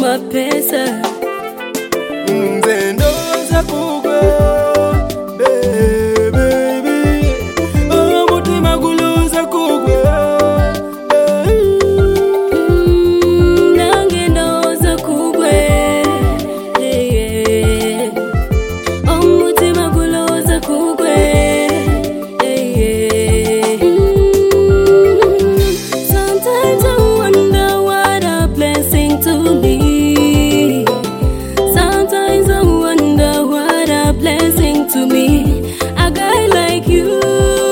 mapesa. Nzendoza kugwe baby, umutima guluza kugwe nange ndoza kugwe umutima guluza kugwe. Sometimes I wonder what a blessing to me. Sometimes I wonder what a blessing to me. A guy like you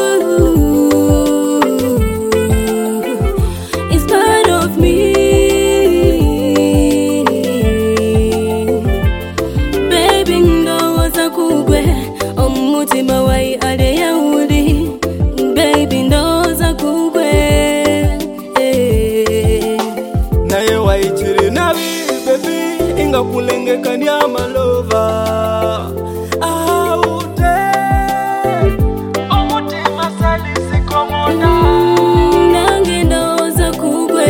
is part of me. Baby, ndoza kugwe umutima wai ale yauli. Baby, ndoza kugwe naye waichiri nabi baby, inga kulengeka ni amalova aute umutima salisi komona. nange ndoza kugwe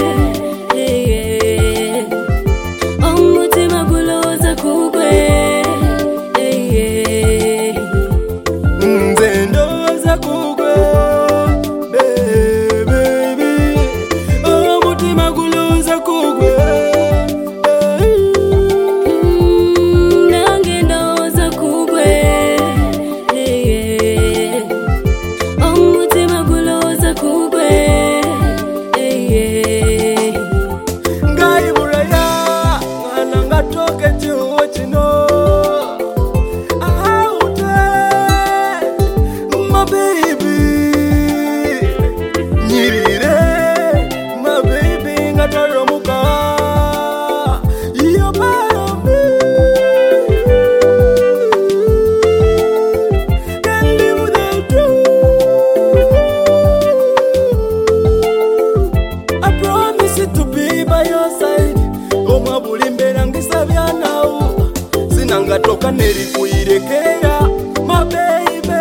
umutima guloza kugwe. Nzendoza kugwe baby, umutima guluza kugwe nange ndoza kugwe umutima guloza kugwe. ngaiburaya mwana ngatoke chihuwa chino aute my baby nyirire my baby ngataromuka iyo baby can't live without you. I promise to be by your side. Goma bulimbera ngisabya nawo sinangatoka neri kuirekera my baby.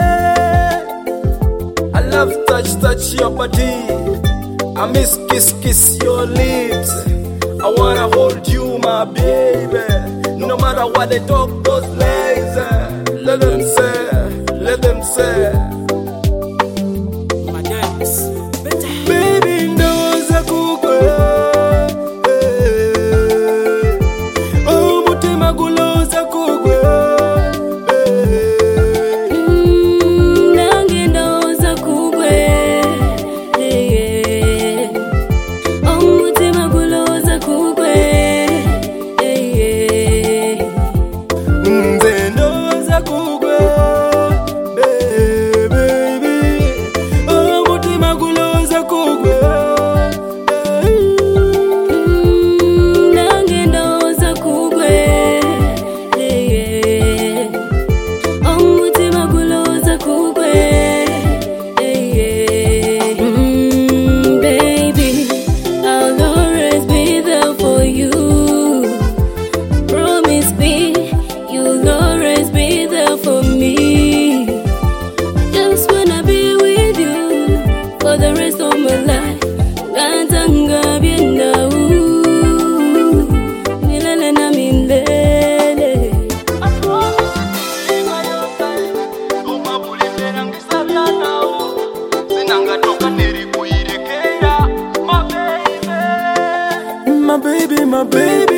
I love touch your body, I miss kiss your lips. I wanna hold you my baby, no matter what they talk those lies. Let them say baby, ndoza kugwe umutima guloza kugwe nange ndoza kugwe umutima guloza kugwe. nzendoza kugwe baby, umutima guloza kugwe nange ndoza kugwe umutima guloza kugwe. Baby, I'll always be there for you. Promise me you'll always be there for me. Just wanna be with you for the rest of my life. Ngantanga bienda milele na milele. I promise to be by your side. Goma bulimbera ngisabya nawo sinangatoka neri kuirekera my baby, my baby, my baby.